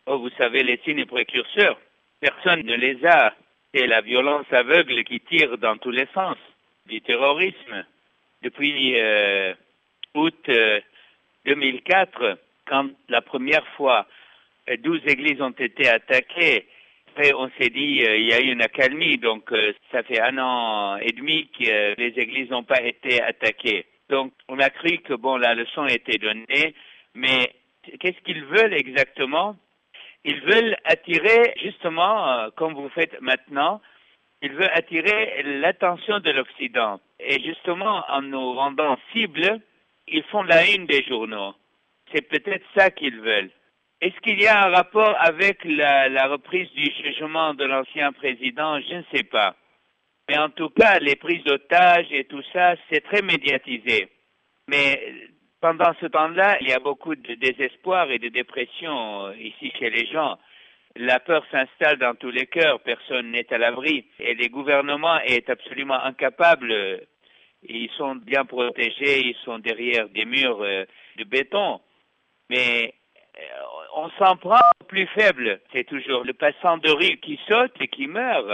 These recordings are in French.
Oh, vous savez, les signes précurseurs, personne ne les a. C'est la violence aveugle qui tire dans tous les sens, du terrorisme. Depuis août 2004, quand la première fois 12 églises ont été attaquées, après on s'est dit il y a eu une accalmie, donc ça fait 1 an et demi que les églises n'ont pas été attaquées. Donc on a cru que bon, la leçon a été donnée, mais qu'est-ce qu'ils veulent exactement? Ils veulent attirer, justement, comme vous faites maintenant, ils veulent attirer l'attention de l'Occident. Et justement, en nous rendant cibles, ils font la une des journaux. C'est peut-être ça qu'ils veulent. Est-ce qu'il y a un rapport avec la reprise du jugement de l'ancien président? Je ne sais pas. Mais en tout cas, les prises d'otages et tout ça, c'est très médiatisé. Mais pendant ce temps-là, il y a beaucoup de désespoir et de dépression ici chez les gens. La peur s'installe dans tous les cœurs, personne n'est à l'abri. Et les gouvernements sont absolument incapables. Ils sont bien protégés, ils sont derrière des murs de béton. Mais on s'en prend au plus faible. C'est toujours le passant de rue qui saute et qui meurt.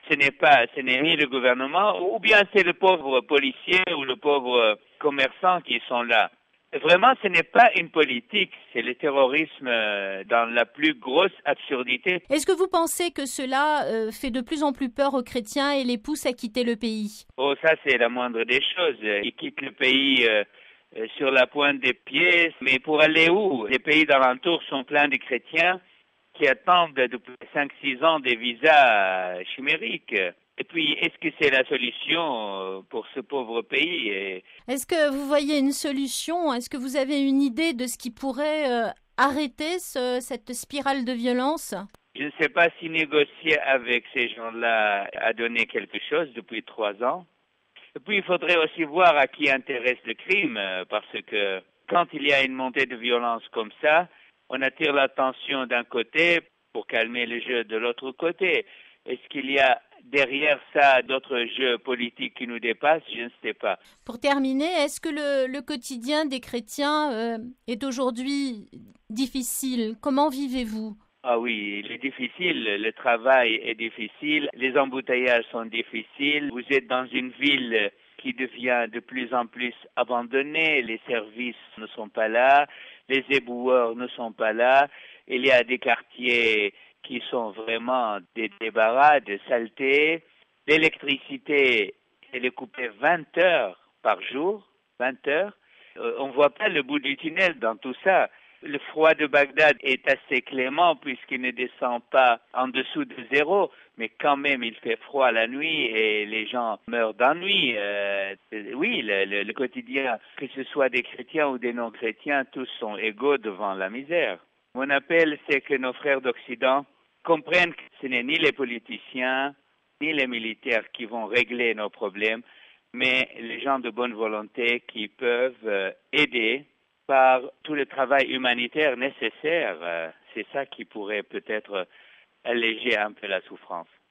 Ce n'est ni le gouvernement, ou bien c'est le pauvre policier ou le pauvre commerçant qui sont là. Vraiment, ce n'est pas une politique, c'est le terrorisme dans la plus grosse absurdité. Est-ce que vous pensez que cela fait de plus en plus peur aux chrétiens et les pousse à quitter le pays? Oh, ça c'est la moindre des choses. Ils quittent le pays sur la pointe des pieds, mais pour aller où? Les pays d'alentour sont pleins de chrétiens qui attendent depuis 5-6 ans des visas chimériques. Et puis, est-ce que c'est la solution pour ce pauvre pays? Est-ce que vous voyez une solution? Est-ce que vous avez une idée de ce qui pourrait arrêter cette spirale de violence? Je ne sais pas si négocier avec ces gens-là a donné quelque chose depuis 3 ans. Et puis, il faudrait aussi voir à qui intéresse le crime, parce que quand il y a une montée de violence comme ça, on attire l'attention d'un côté pour calmer le jeu de l'autre côté. Est-ce qu'il y a derrière ça d'autres jeux politiques qui nous dépassent? Je ne sais pas. Pour terminer, est-ce que le quotidien des chrétiens est aujourd'hui difficile? Comment vivez-vous? Ah oui, il est difficile, le travail est difficile, les embouteillages sont difficiles, vous êtes dans une ville qui devient de plus en plus abandonnée, les services ne sont pas là, les éboueurs ne sont pas là, il y a des quartiers qui sont vraiment des débarras, de saleté, l'électricité, elle est coupée 20 heures par jour, 20 heures, on ne voit pas le bout du tunnel dans tout ça. Le froid de Bagdad est assez clément puisqu'il ne descend pas en dessous de 0, mais quand même il fait froid la nuit et les gens meurent d'ennui. Oui, le quotidien, que ce soit des chrétiens ou des non-chrétiens, tous sont égaux devant la misère. Mon appel, c'est que nos frères d'Occident comprennent que ce n'est ni les politiciens ni les militaires qui vont régler nos problèmes, mais les gens de bonne volonté qui peuvent aider par tout le travail humanitaire nécessaire. C'est ça qui pourrait peut-être alléger un peu la souffrance.